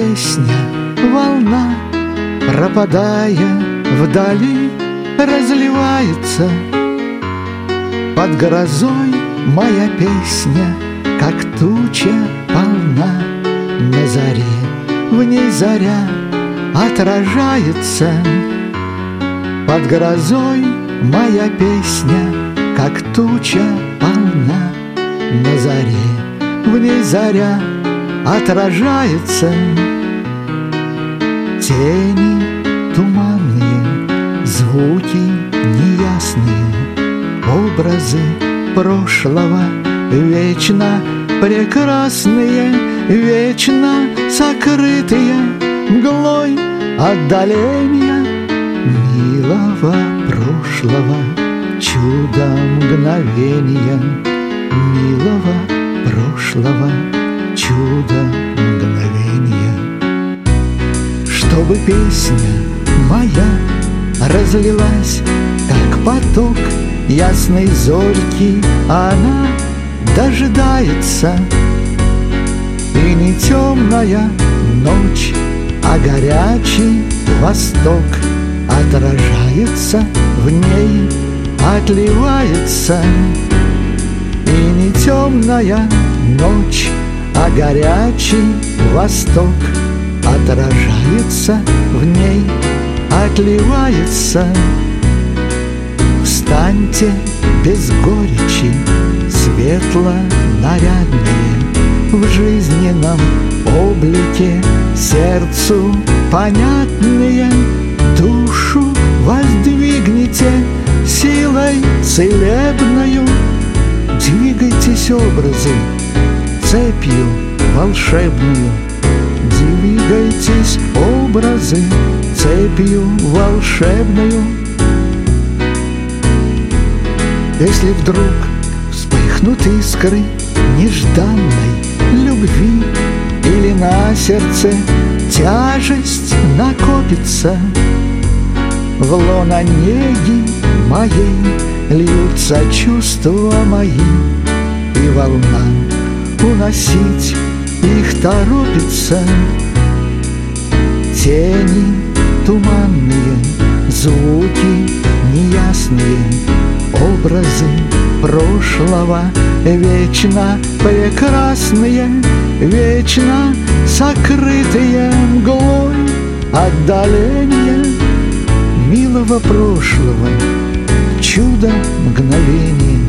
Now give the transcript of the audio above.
песня, волна, пропадая вдали, разливается. Под грозой моя песня, как туча полна. На заре, в ней заря отражается. Под грозой моя песня, как туча полна. На заре, в ней заря отражается. Тени туманные, звуки неясные, образы прошлого вечно прекрасные, вечно сокрытые мглой отдаления милого прошлого, чудо мгновения милого прошлого, чудо мгновения. Чтобы песня моя разлилась, как поток ясной зорьки, она дожидается. И не темная ночь, а горячий восток отражается в ней, отливается. И не темная ночь, а горячий восток отражается в ней, отливается. Встаньте без горечи, светло-нарядные, в жизненном облике сердцу понятные. Душу воздвигните силой целебною, двигайтесь образы цепью волшебную, двигайтесь образы цепью волшебную. Если вдруг вспыхнут искры нежданной любви, или на сердце тяжесть накопится, в лоно неги моей льются чувства мои, и волна уносить их торопится. Тени туманные, звуки неясные, образы прошлого вечно прекрасные, вечно сокрытые мглой отдаления милого прошлого, чудо мгновения